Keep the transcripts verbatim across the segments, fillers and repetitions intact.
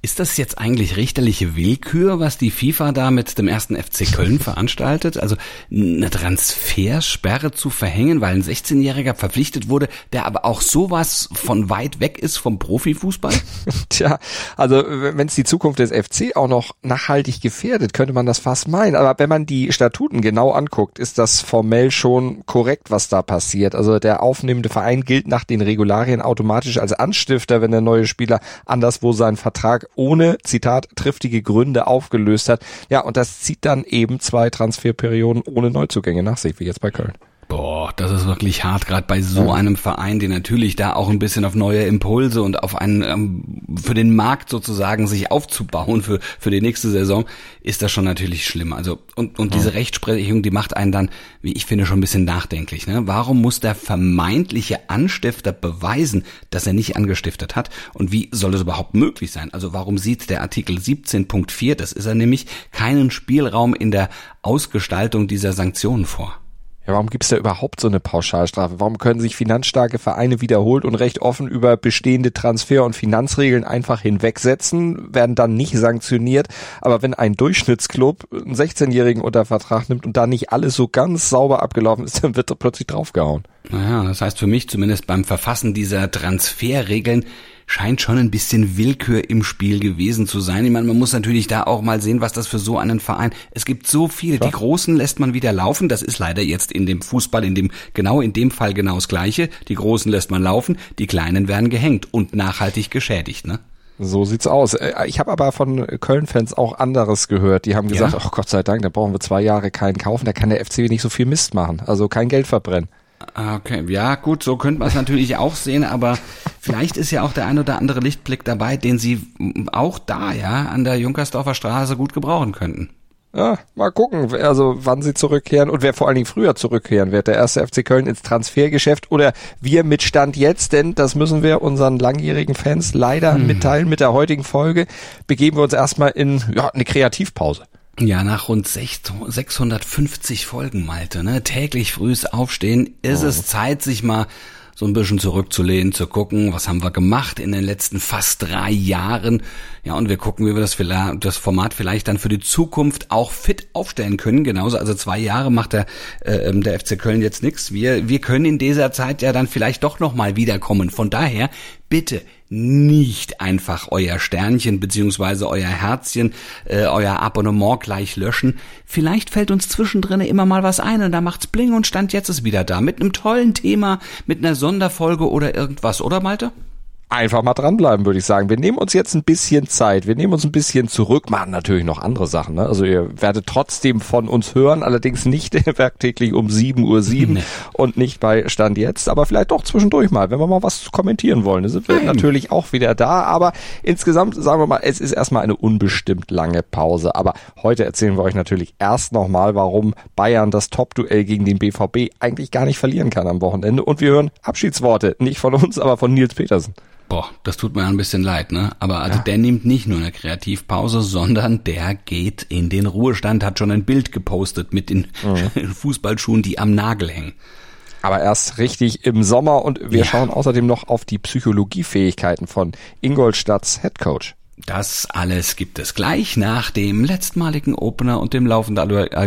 Ist das jetzt eigentlich richterliche Willkür, was die FIFA da mit dem ersten F C Köln veranstaltet? Also eine Transfersperre zu verhängen, weil ein sechzehnjähriger verpflichtet wurde, der aber auch sowas von weit weg ist vom Profifußball? Tja, also wenn es die Zukunft des F C auch noch nachhaltig gefährdet, könnte man das fast meinen. Aber wenn man die Statuten genau anguckt, ist das formell schon korrekt, was da passiert. Also der aufnehmende Verein gilt nach den Regularien automatisch als Anstifter, wenn der neue Spieler anderswo seinen Vertrag ohne, Zitat, triftige Gründe aufgelöst hat. Ja, und das zieht dann eben zwei Transferperioden ohne Neuzugänge nach sich, wie jetzt bei Köln. Boah, das ist wirklich hart, gerade bei so einem Verein, der natürlich da auch ein bisschen auf neue Impulse und auf einen, ähm, für den Markt sozusagen sich aufzubauen für für die nächste Saison, ist das schon natürlich schlimm. Also und und diese Rechtsprechung, die macht einen dann, wie ich finde, schon ein bisschen nachdenklich. Ne? Warum muss der vermeintliche Anstifter beweisen, dass er nicht angestiftet hat? Und wie soll das überhaupt möglich sein? Also warum sieht der Artikel siebzehn Punkt vier, das ist er nämlich, keinen Spielraum in der Ausgestaltung dieser Sanktionen vor? Ja, warum gibt's da überhaupt so eine Pauschalstrafe? Warum können sich finanzstarke Vereine wiederholt und recht offen über bestehende Transfer- und Finanzregeln einfach hinwegsetzen, werden dann nicht sanktioniert? Aber wenn ein Durchschnittsclub einen sechzehnjährigen unter Vertrag nimmt und da nicht alles so ganz sauber abgelaufen ist, dann wird er plötzlich draufgehauen. Naja, das heißt für mich zumindest beim Verfassen dieser Transferregeln scheint schon ein bisschen Willkür im Spiel gewesen zu sein. Ich meine, man muss natürlich da auch mal sehen, was das für so einen Verein, es gibt so viele, ja. Die Großen lässt man wieder laufen, das ist leider jetzt in dem Fußball, in dem, genau in dem Fall genau das Gleiche, die Großen lässt man laufen, die Kleinen werden gehängt und nachhaltig geschädigt, ne? So sieht's aus. Ich habe aber von Köln-Fans auch anderes gehört. Die haben gesagt, ach, ja? oh Gott sei Dank, da brauchen wir zwei Jahre keinen kaufen, da kann der F C nicht so viel Mist machen, also kein Geld verbrennen. Okay, ja gut, so könnte man es natürlich auch sehen, aber vielleicht ist ja auch der ein oder andere Lichtblick dabei, den sie auch da, ja, an der Junkersdorfer Straße gut gebrauchen könnten. Ja, mal gucken, also wann sie zurückkehren und wer vor allen Dingen früher zurückkehren wird. Der erste F C Köln ins Transfergeschäft oder wir mit Stand jetzt, denn das müssen wir unseren langjährigen Fans leider hm. mitteilen mit der heutigen Folge, begeben wir uns erstmal in ja, eine Kreativpause. Ja, nach rund sechshundertfünfzig Folgen, Malte, ne, täglich frühes Aufstehen, ist oh. es Zeit, sich mal so ein bisschen zurückzulehnen, zu gucken, was haben wir gemacht in den letzten fast drei Jahren. Ja, und wir gucken, wie wir das, das Format vielleicht dann für die Zukunft auch fit aufstellen können. Genauso, also zwei Jahre macht der, äh, der F C Köln jetzt nichts. Wir, wir können in dieser Zeit ja dann vielleicht doch nochmal wiederkommen. Von daher, bitte nicht einfach euer Sternchen beziehungsweise euer Herzchen, äh, euer Abonnement gleich löschen. Vielleicht fällt uns zwischendrin immer mal was ein und da macht's bling und Stand jetzt ist wieder da. Mit einem tollen Thema, mit einer Sonderfolge oder irgendwas, oder Malte? Einfach mal dranbleiben, würde ich sagen. Wir nehmen uns jetzt ein bisschen Zeit, wir nehmen uns ein bisschen zurück, machen natürlich noch andere Sachen, ne? Also ihr werdet trotzdem von uns hören, allerdings nicht werktäglich um sieben Uhr sieben nee. und nicht bei Stand jetzt, aber vielleicht doch zwischendurch mal, wenn wir mal was kommentieren wollen. Da sind wir Nein. natürlich auch wieder da, aber insgesamt sagen wir mal, es ist erstmal eine unbestimmt lange Pause, aber heute erzählen wir euch natürlich erst nochmal, warum Bayern das Top-Duell gegen den B V B eigentlich gar nicht verlieren kann am Wochenende und wir hören Abschiedsworte, nicht von uns, aber von Nils Petersen. Boah, das tut mir ein bisschen leid, ne? Aber also ja. der nimmt nicht nur eine Kreativpause, sondern der geht in den Ruhestand, hat schon ein Bild gepostet mit den mhm. Fußballschuhen, die am Nagel hängen. Aber erst richtig im Sommer und wir ja. schauen außerdem noch auf die Psychologiefähigkeiten von Ingolstadts Headcoach. Das alles gibt es gleich nach dem letztmaligen Opener und dem laufenden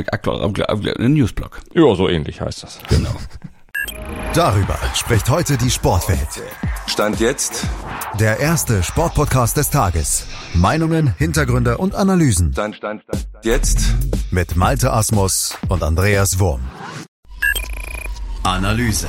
Newsblock. Ja, so ähnlich heißt das. Genau. Darüber spricht heute die Sportwelt. Stand jetzt der erste Sportpodcast des Tages. Meinungen, Hintergründe und Analysen. Stand, Stand, Stand, jetzt mit Malte Asmus und Andreas Wurm. Analyse.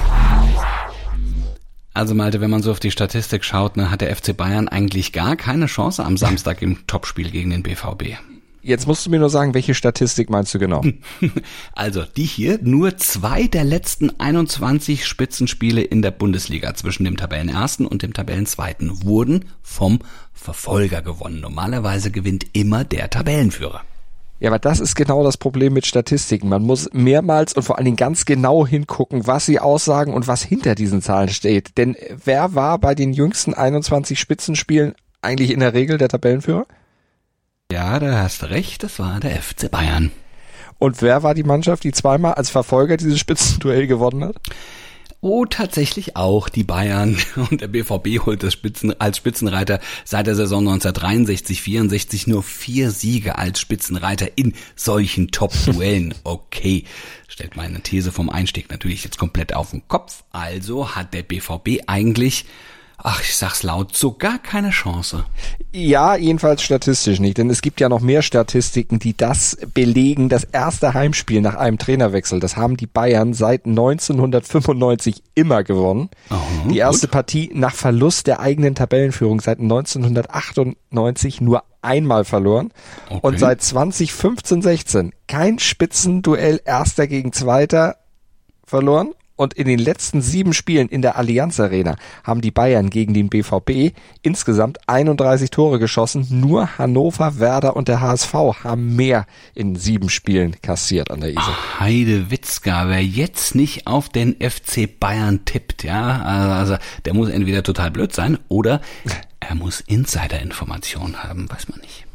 Also Malte, wenn man so auf die Statistik schaut, ne, hat der F C Bayern eigentlich gar keine Chance am Samstag im Topspiel gegen den B V B. Jetzt musst du mir nur sagen, welche Statistik meinst du genau? Also die hier, nur zwei der letzten einundzwanzig Spitzenspiele in der Bundesliga zwischen dem Tabellenersten und dem Tabellenzweiten wurden vom Verfolger gewonnen. Normalerweise gewinnt immer der Tabellenführer. Ja, aber das ist genau das Problem mit Statistiken. Man muss mehrmals und vor allen Dingen ganz genau hingucken, was sie aussagen und was hinter diesen Zahlen steht. Denn wer war bei den jüngsten einundzwanzig Spitzenspielen eigentlich in der Regel der Tabellenführer? Ja, da hast du recht, das war der F C Bayern. Und wer war die Mannschaft, die zweimal als Verfolger dieses Spitzenduell gewonnen hat? Oh, tatsächlich auch die Bayern. Und der B V B holt das Spitzen, als Spitzenreiter seit der Saison neunzehnhundertdreiundsechzig vierundsechzig nur vier Siege als Spitzenreiter in solchen Top-Duellen. Okay, stellt meine These vom Einstieg natürlich jetzt komplett auf den Kopf. Also hat der B V B eigentlich, ach, ich sag's laut, so gar keine Chance. Ja, jedenfalls statistisch nicht, denn es gibt ja noch mehr Statistiken, die das belegen. Das erste Heimspiel nach einem Trainerwechsel, das haben die Bayern seit neunzehnhundertfünfundneunzig immer gewonnen. Oh, die erste gut. Partie nach Verlust der eigenen Tabellenführung seit neunzehnhundertachtundneunzig nur einmal verloren. Okay. Und seit zwanzig fünfzehn sechzehn kein Spitzenduell Erster gegen Zweiter verloren. Und in den letzten sieben Spielen in der Allianz Arena haben die Bayern gegen den B V B insgesamt einunddreißig Tore geschossen. Nur Hannover, Werder und der H S V haben mehr in sieben Spielen kassiert an der Isar. Ach, Heidewitzka, wer jetzt nicht auf den F C Bayern tippt, ja, also der muss entweder total blöd sein oder er muss Insider-Informationen haben, weiß man nicht.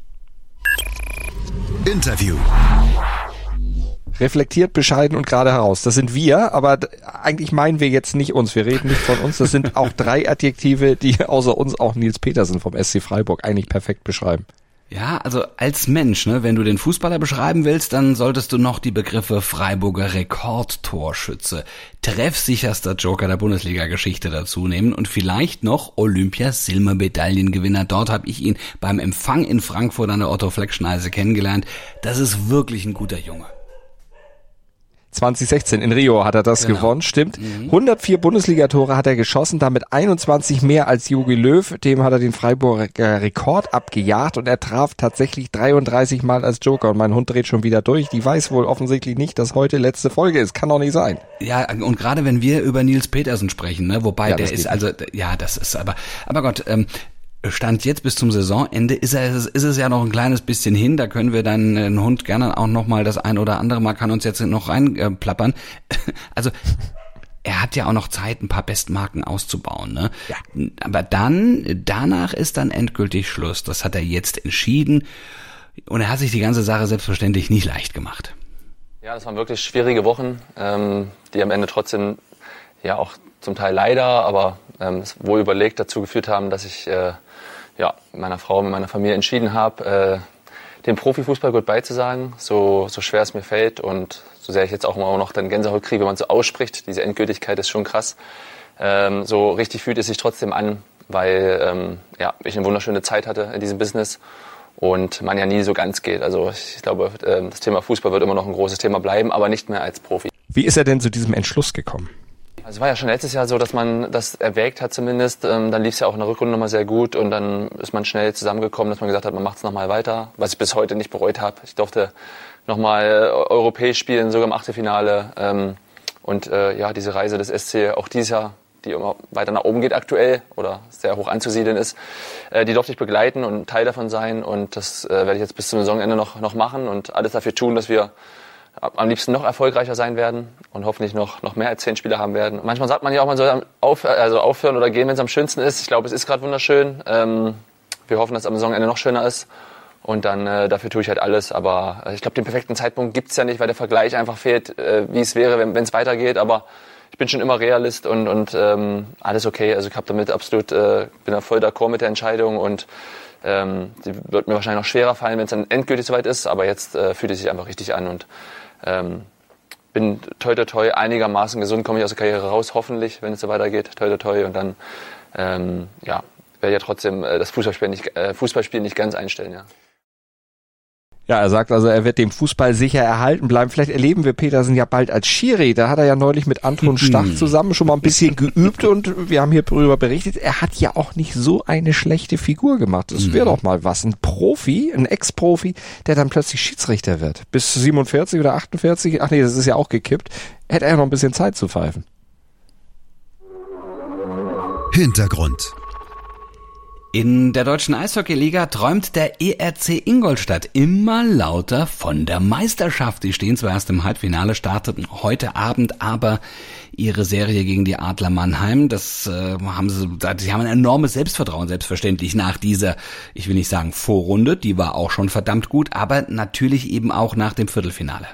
Interview. Reflektiert, bescheiden und gerade heraus. Das sind wir, aber eigentlich meinen wir jetzt nicht uns. Wir reden nicht von uns. Das sind auch drei Adjektive, die außer uns auch Nils Petersen vom S C Freiburg eigentlich perfekt beschreiben. Ja, also als Mensch, ne, wenn du den Fußballer beschreiben willst, dann solltest du noch die Begriffe Freiburger Rekordtorschütze, treffsicherster Joker der Bundesliga-Geschichte dazu nehmen und vielleicht noch Olympia-Silbermedaillengewinner. Dort habe ich ihn beim Empfang in Frankfurt an der Otto-Fleck-Schneise kennengelernt. Das ist wirklich ein guter Junge. zwanzig sechzehn in Rio hat er das genau. gewonnen, stimmt. Mhm. hundertvier Bundesligatore hat er geschossen, damit einundzwanzig mehr als Jogi Löw. Dem hat er den Freiburger Rekord abgejagt und er traf tatsächlich dreiunddreißig Mal als Joker. Und mein Hund dreht schon wieder durch. Die weiß wohl offensichtlich nicht, dass heute letzte Folge ist. Kann doch nicht sein. Ja, und gerade wenn wir über Nils Petersen sprechen, ne, wobei ja, der ist also, ja, das ist aber, aber Gott, ähm, Stand jetzt bis zum Saisonende ist, er, ist es ja noch ein kleines bisschen hin, da können wir dann den Hund gerne auch noch mal das ein oder andere Mal, kann uns jetzt noch reinplappern. Also er hat ja auch noch Zeit, ein paar Bestmarken auszubauen, ne? Ja. Aber dann, danach ist dann endgültig Schluss. Das hat er jetzt entschieden und er hat sich die ganze Sache selbstverständlich nicht leicht gemacht. Ja, das waren wirklich schwierige Wochen, ähm, die am Ende trotzdem ja auch zum Teil leider, aber ähm, wohl überlegt dazu geführt haben, dass ich äh, ja, mit meiner Frau, mit meiner Familie entschieden habe, äh, dem Profifußball goodbye zu sagen, so, so schwer es mir fällt und so sehr ich jetzt auch immer noch dann Gänsehaut kriege, wenn man so ausspricht. Diese Endgültigkeit ist schon krass. Ähm, so richtig fühlt es sich trotzdem an, weil ähm, ja, ich eine wunderschöne Zeit hatte in diesem Business und man ja nie so ganz geht. Also ich glaube, äh, das Thema Fußball wird immer noch ein großes Thema bleiben, aber nicht mehr als Profi. Wie ist er denn zu diesem Entschluss gekommen? Also es war ja schon letztes Jahr so, dass man das erwägt hat zumindest. Ähm, dann lief es ja auch in der Rückrunde nochmal sehr gut und dann ist man schnell zusammengekommen, dass man gesagt hat, man macht es nochmal weiter, was ich bis heute nicht bereut habe. Ich durfte nochmal europäisch spielen, sogar im Achtelfinale. Ähm, und äh, ja, diese Reise des S C auch dieses Jahr, die immer weiter nach oben geht aktuell oder sehr hoch anzusiedeln ist, äh, die durfte ich begleiten und Teil davon sein. Und das äh, werde ich jetzt bis zum Saisonende noch, noch machen und alles dafür tun, dass wir am liebsten noch erfolgreicher sein werden und hoffentlich noch, noch mehr als zehn Spieler haben werden. Und manchmal sagt man ja auch, man soll auf, also aufhören oder gehen, wenn es am schönsten ist. Ich glaube, es ist gerade wunderschön. Ähm, wir hoffen, dass es am Saisonende noch schöner ist. Und dann äh, dafür tue ich halt alles. Aber äh, ich glaube, den perfekten Zeitpunkt gibt's ja nicht, weil der Vergleich einfach fehlt, äh, wie es wäre, wenn es weitergeht. Aber ich bin schon immer Realist und, und ähm, alles okay. Also ich habe damit absolut, äh, bin da voll d'accord mit der Entscheidung und ähm, die wird mir wahrscheinlich noch schwerer fallen, wenn es dann endgültig soweit ist. Aber jetzt äh, fühlt es sich einfach richtig an und Ähm, bin toi toi toi einigermaßen gesund, komme ich aus der Karriere raus, hoffentlich, wenn es so weitergeht, toi toi toi und dann ähm, ja, werde ich ja trotzdem äh, das Fußballspiel nicht, äh, Fußballspiel nicht ganz einstellen, ja. Ja, er sagt also, er wird dem Fußball sicher erhalten bleiben. Vielleicht erleben wir Petersen ja bald als Schiri. Da hat er ja neulich mit Anton Stach zusammen schon mal ein bisschen geübt und wir haben hier darüber berichtet, er hat ja auch nicht so eine schlechte Figur gemacht. Das wäre doch mal was. Ein Profi, ein Ex-Profi, der dann plötzlich Schiedsrichter wird. Bis siebenundvierzig oder achtundvierzig, ach nee, das ist ja auch gekippt, hätte er noch ein bisschen Zeit zu pfeifen. Hintergrund. In der deutschen Eishockeyliga träumt der E R C Ingolstadt immer lauter von der Meisterschaft. Die stehen zwar erst im Halbfinale, starteten heute Abend aber ihre Serie gegen die Adler Mannheim. Das äh, haben sie, sie haben ein enormes Selbstvertrauen, selbstverständlich nach dieser, ich will nicht sagen Vorrunde, die war auch schon verdammt gut, aber natürlich eben auch nach dem Viertelfinale.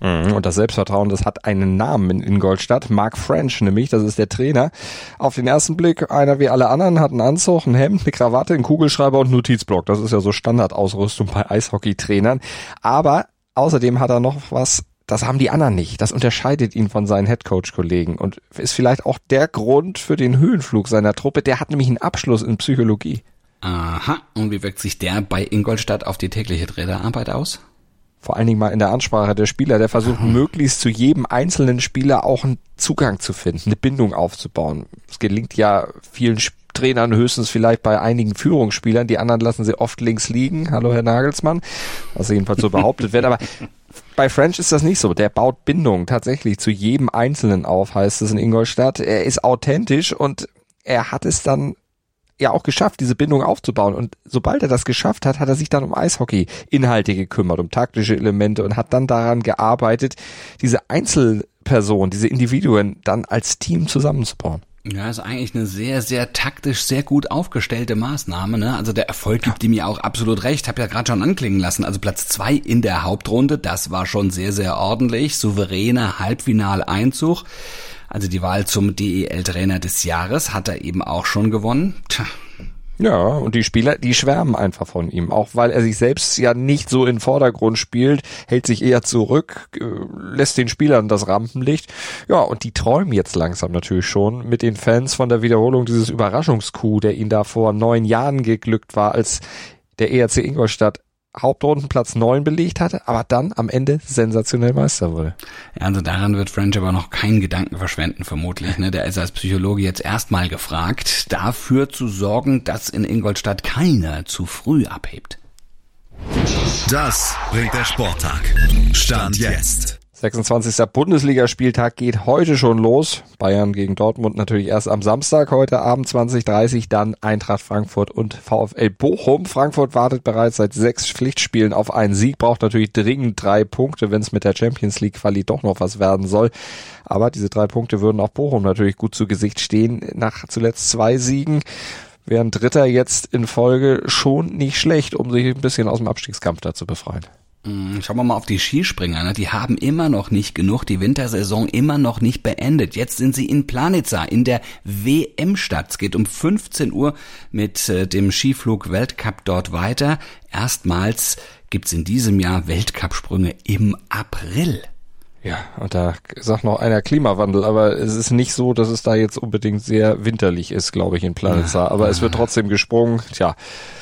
Und das Selbstvertrauen, das hat einen Namen in Ingolstadt. Mark French nämlich, das ist der Trainer. Auf den ersten Blick einer wie alle anderen, hat einen Anzug, ein Hemd, eine Krawatte, einen Kugelschreiber und einen Notizblock. Das ist ja so Standardausrüstung bei Eishockeytrainern. Aber außerdem hat er noch was, das haben die anderen nicht. Das unterscheidet ihn von seinen Headcoach-Kollegen und ist vielleicht auch der Grund für den Höhenflug seiner Truppe. Der hat nämlich einen Abschluss in Psychologie. Aha, und wie wirkt sich der bei Ingolstadt auf die tägliche Trainerarbeit aus? Vor allen Dingen mal in der Ansprache der Spieler, der versucht möglichst zu jedem einzelnen Spieler auch einen Zugang zu finden, eine Bindung aufzubauen. Es gelingt ja vielen Trainern höchstens vielleicht bei einigen Führungsspielern, die anderen lassen sie oft links liegen. Hallo Herr Nagelsmann, was jedenfalls so behauptet wird, aber bei French ist das nicht so. Der baut Bindung tatsächlich zu jedem Einzelnen auf, heißt es in Ingolstadt. Er ist authentisch und er hat es dann ja auch geschafft, diese Bindung aufzubauen. Und sobald er das geschafft hat, hat er sich dann um Eishockey-Inhalte gekümmert, um taktische Elemente und hat dann daran gearbeitet, diese Einzelpersonen, diese Individuen dann als Team zusammenzubauen. Ja, ist eigentlich eine sehr, sehr taktisch, sehr gut aufgestellte Maßnahme, ne? Also der Erfolg gibt ihm ja auch absolut recht. Hab ja gerade schon anklingen lassen. Also Platz zwei in der Hauptrunde, das war schon sehr, sehr ordentlich. Souveräner Halbfinaleinzug. Also die Wahl zum D E L-Trainer des Jahres hat er eben auch schon gewonnen. Tja. Ja, und die Spieler, die schwärmen einfach von ihm, auch weil er sich selbst ja nicht so in den Vordergrund spielt, hält sich eher zurück, lässt den Spielern das Rampenlicht. Ja, und die träumen jetzt langsam natürlich schon mit den Fans von der Wiederholung dieses Überraschungscoup, der ihnen da vor neun Jahren geglückt war, als der E R C Ingolstadt Hauptrundenplatz neun belegt hatte, aber dann am Ende sensationell Meister wurde. Ja, also daran wird French aber noch keinen Gedanken verschwenden, vermutlich. Ne? Der ist als Psychologe jetzt erstmal gefragt, dafür zu sorgen, dass in Ingolstadt keiner zu früh abhebt. Das bringt der Sporttag. Stand jetzt. sechsundzwanzigster Bundesligaspieltag geht heute schon los. Bayern gegen Dortmund natürlich erst am Samstag, heute Abend zwanzig Uhr dreißig, dann Eintracht Frankfurt und VfL Bochum. Frankfurt wartet bereits seit sechs Pflichtspielen auf einen Sieg, braucht natürlich dringend drei Punkte, wenn es mit der Champions League Quali doch noch was werden soll. Aber diese drei Punkte würden auch Bochum natürlich gut zu Gesicht stehen, nach zuletzt zwei Siegen. Wären Dritter jetzt in Folge schon nicht schlecht, um sich ein bisschen aus dem Abstiegskampf da zu befreien. Schauen wir mal auf die Skispringer, ne? Die haben immer noch nicht genug, die Wintersaison immer noch nicht beendet. Jetzt sind sie in Planica in der W M-Stadt. Es geht um fünfzehn Uhr mit äh, dem Skiflug-Weltcup dort weiter. Erstmals gibt's in diesem Jahr Weltcupsprünge im April. Ja, und da sagt noch einer Klimawandel, aber es ist nicht so, dass es da jetzt unbedingt sehr winterlich ist, glaube ich, in Planica. Aber es wird trotzdem gesprungen, tja.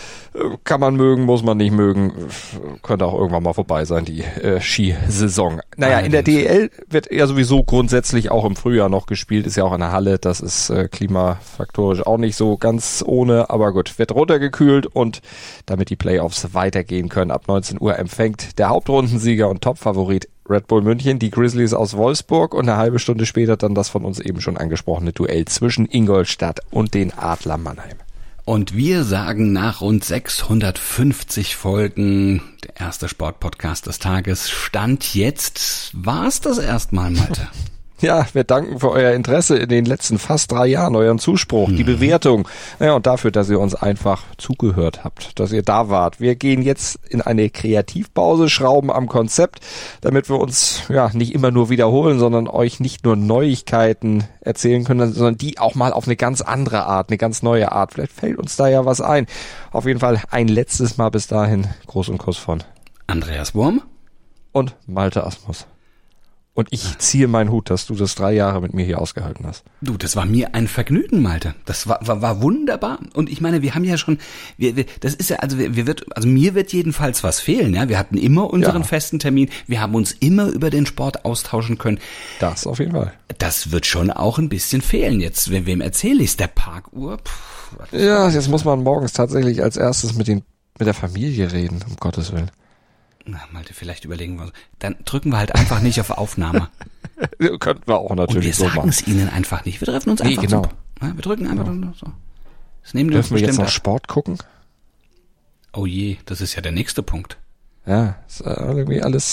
Kann man mögen, muss man nicht mögen. Könnte auch irgendwann mal vorbei sein, die äh, Skisaison. Naja, in der D E L wird ja sowieso grundsätzlich auch im Frühjahr noch gespielt. Ist ja auch in der Halle. Das ist äh, klimafaktorisch auch nicht so ganz ohne. Aber gut, wird runtergekühlt und damit die Playoffs weitergehen können. Ab neunzehn Uhr empfängt der Hauptrundensieger und Topfavorit Red Bull München die Grizzlies aus Wolfsburg und eine halbe Stunde später dann das von uns eben schon angesprochene Duell zwischen Ingolstadt und den Adler Mannheim. Und wir sagen nach rund sechshundertfünfzig Folgen, der erste Sportpodcast des Tages, Stand jetzt, war's das erstmal, Malte? Ja, wir danken für euer Interesse in den letzten fast drei Jahren, euren Zuspruch, mhm. die Bewertung. Naja, und dafür, dass ihr uns einfach zugehört habt, dass ihr da wart. Wir gehen jetzt in eine Kreativpause, schrauben am Konzept, damit wir uns ja nicht immer nur wiederholen, sondern euch nicht nur Neuigkeiten erzählen können, sondern die auch mal auf eine ganz andere Art, eine ganz neue Art. Vielleicht fällt uns da ja was ein. Auf jeden Fall ein letztes Mal bis dahin. Gruß und Kuss von Andreas Wurm und Malte Asmus. Und ich ziehe meinen Hut, dass du das drei Jahre mit mir hier ausgehalten hast. Du, das war mir ein Vergnügen, Malte. Das war, war, war wunderbar. Und ich meine, wir haben ja schon, wir, wir, das ist ja, also wir, wir wird, also mir wird jedenfalls was fehlen. Ja, wir hatten immer unseren ja. festen Termin. Wir haben uns immer über den Sport austauschen können. Das auf jeden Fall. Das wird schon auch ein bisschen fehlen jetzt. Wem erzähle ich's? Der Parkuhr? Puh, ja, jetzt muss man morgens tatsächlich als erstes mit den, mit der Familie reden, um Gottes Willen. Na, Malte, vielleicht überlegen wir uns. Dann drücken wir halt einfach nicht auf Aufnahme. Könnten wir auch natürlich so machen. Und wir sagen es ihnen einfach nicht. Wir treffen uns einfach nee, genau. so. Ja, wir drücken einfach genau. so. Das nehmen Dürfen wir jetzt noch ab. Sport gucken? Oh je, das ist ja der nächste Punkt. Ja, ist irgendwie alles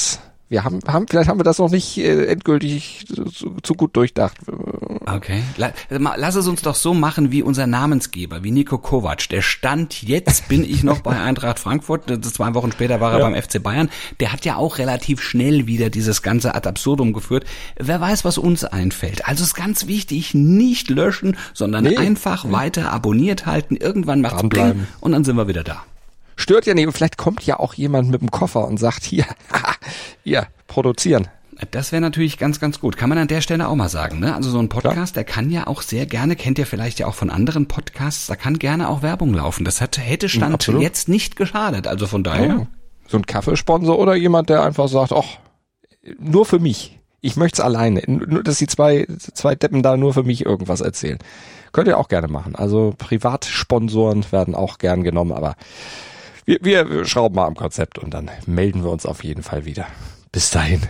Wir haben, haben, vielleicht haben wir das noch nicht äh, endgültig zu, zu gut durchdacht. Okay. Lass es uns doch so machen wie unser Namensgeber, wie Niko Kovac. Der stand jetzt, bin ich noch bei Eintracht Frankfurt, zwei Wochen später war er ja. beim F C Bayern. Der hat ja auch relativ schnell wieder dieses ganze ad absurdum geführt. Wer weiß, was uns einfällt. Also ist ganz wichtig, nicht löschen, sondern nee. einfach nee. weiter abonniert halten. Irgendwann macht's Bling und dann sind wir wieder da. Stört ja nicht. Und vielleicht kommt ja auch jemand mit dem Koffer und sagt, hier, hier, produzieren. Das wäre natürlich ganz, ganz gut. Kann man an der Stelle auch mal sagen, ne? Also so ein Podcast, der kann ja auch sehr gerne, kennt ihr vielleicht ja auch von anderen Podcasts, da kann gerne auch Werbung laufen. Das hat, hätte Stand ja, jetzt nicht geschadet. Also von daher. Ja. So ein Kaffeesponsor oder jemand, der einfach sagt, ach, nur für mich. Ich möchte es alleine. Nur, dass die zwei, zwei Deppen da nur für mich irgendwas erzählen. Könnt ihr auch gerne machen. Also Privatsponsoren werden auch gern genommen, aber wir, wir schrauben mal am Konzept und dann melden wir uns auf jeden Fall wieder. Bis dahin.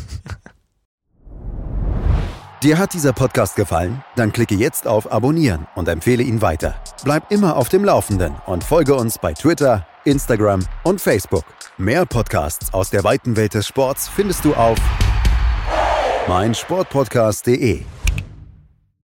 Dir hat dieser Podcast gefallen? Dann klicke jetzt auf Abonnieren und empfehle ihn weiter. Bleib immer auf dem Laufenden und folge uns bei Twitter, Instagram und Facebook. Mehr Podcasts aus der weiten Welt des Sports findest du auf meinsportpodcast punkt de.